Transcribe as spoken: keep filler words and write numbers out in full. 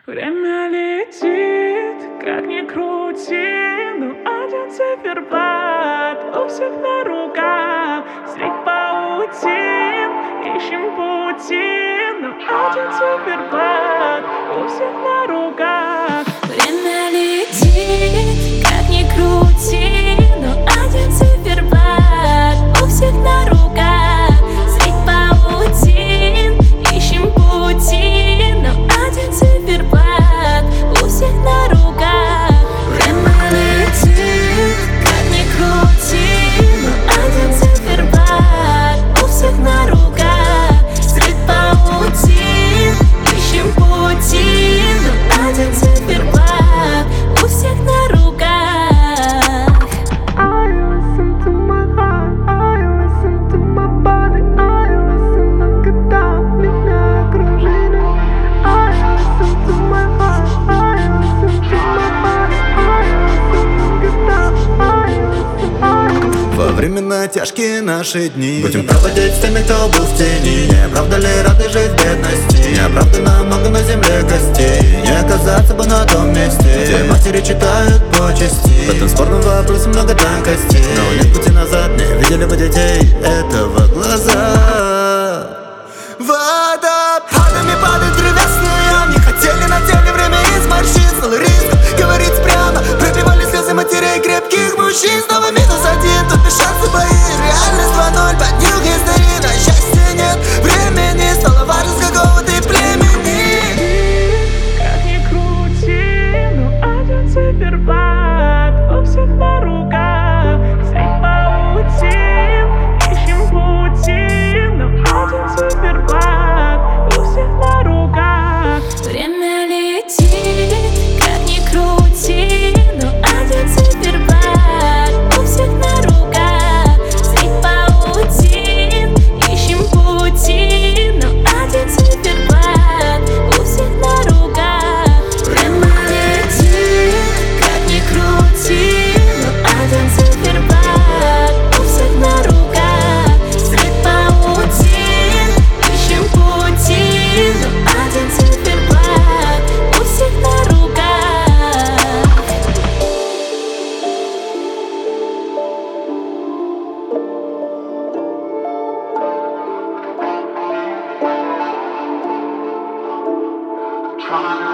Время летит, как ни крути, но один циферблат у всех на руках. Средь паутин ищем пути, но один циферблат у всех на руках. Время летит, как ни крути, но один циферблат у всех на руках. Средь паутин ищем пути, но один циферблат у всех на руках. Время летит, как ни крути, но один циферблат у всех на руках. Средь паутин ищем пути, но один циферблат у всех на руках. I listen to my heart, I listen to my body, I listen, когда меня окружили. I listen to my heart, I listen to my body, I listen, когда I listen, I listen. Во времена тяжкие наши дни будем проводить с теми, кто был в тени. Не правда ли рады жить в бедности? Неоправданно много на земле костей. Не оказаться бы на том месте, где матери читают почести. В этом спорном вопросе много тонкостей, но нет пути назад. Не видели бы детей этого глаза. Водопадами падают древесные. Не хотели на теле, время из морщин. Стало риском говорить прямо. Пропивали слезы матерей крепких мужчин. Снова минус один, тут без шанса бои. Реальность два ноль, поднюх истории. На счастье нет времени. Стало важно, с какого ты племени. Как ни крути, но один циферблат у всех на руках. Средь паутин ищем пути, но один циферблат у всех на руках. Время летит, как ни крути, но один циферблат у всех на руках. Средь паутин ищем пути, но один циферблат у всех на руках. Время летит, как ни крути, но один циферблат у всех на руках. Средь паутин ищем пути, но один циферблат у всех на руках. Trying